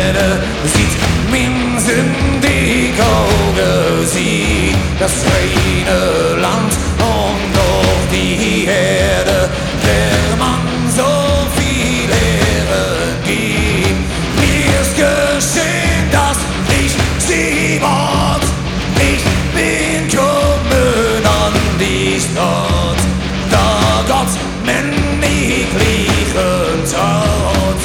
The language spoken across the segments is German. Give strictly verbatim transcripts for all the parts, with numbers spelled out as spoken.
Erde sieht min sündig Auge, sieht das reine Land und auch die Erde, der man so viel Ehre gibt. Mir ist geschehen, dass ich sie ward, ich bin gekommen an die Stadt, da Gott männiglichen tat.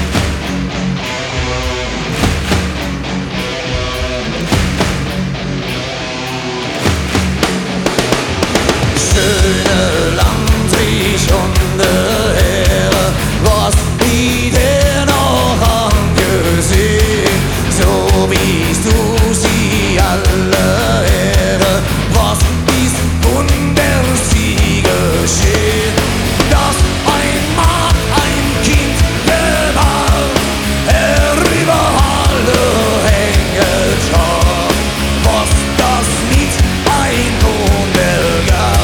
Schöne Land, riech und Ehre, was wieder noch angesehen, so wiest du sie alle Ehre, was ist Wunder sie geschehen, dass einmal ein Kind gebar, er über alle Hänge traf, was das nicht ein Wunder gab.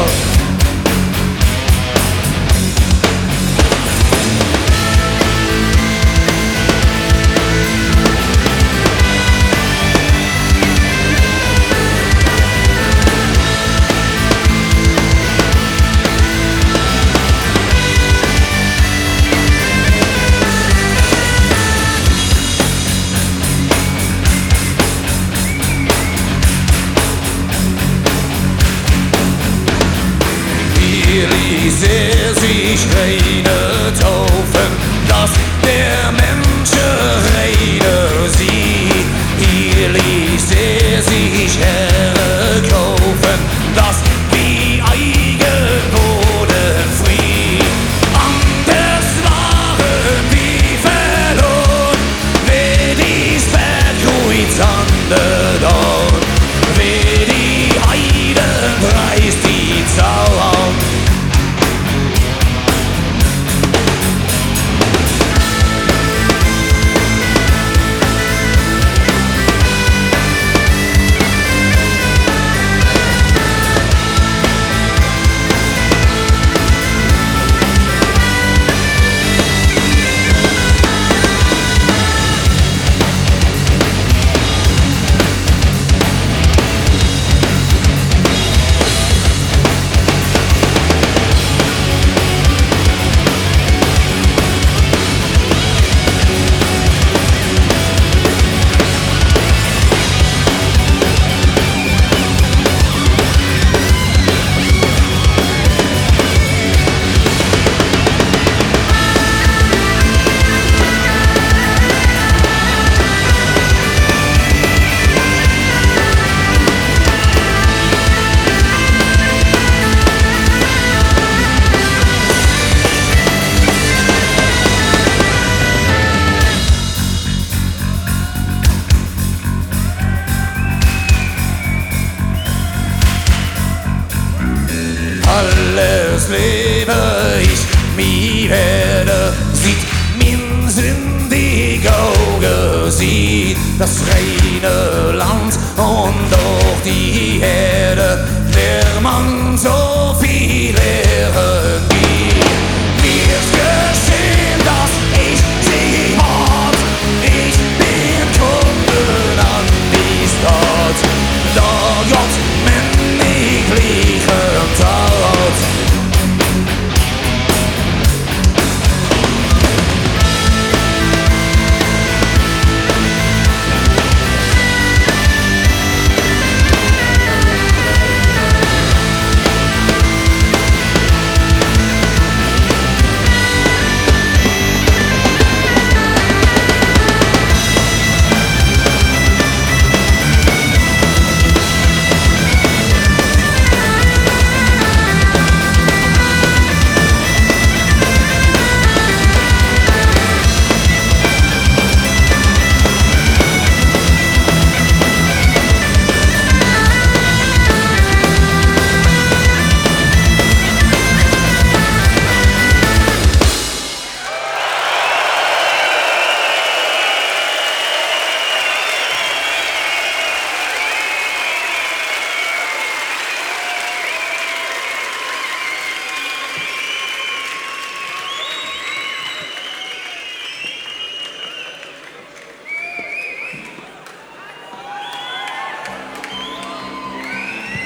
Hier ließ er sich reine taufen, dass der Mensch reine sieht. Hier ließ er sich Herre kaufen, dass wie eigen Boden fried. Anders waren die verloren, wer dies Bergkreuz andedorn, wer die Heiden preist die Zaun. Alles lebe ich, mi werde, sieht min sündig Auge, sieht das reine Land und auch die Erde, der man so viel Ehre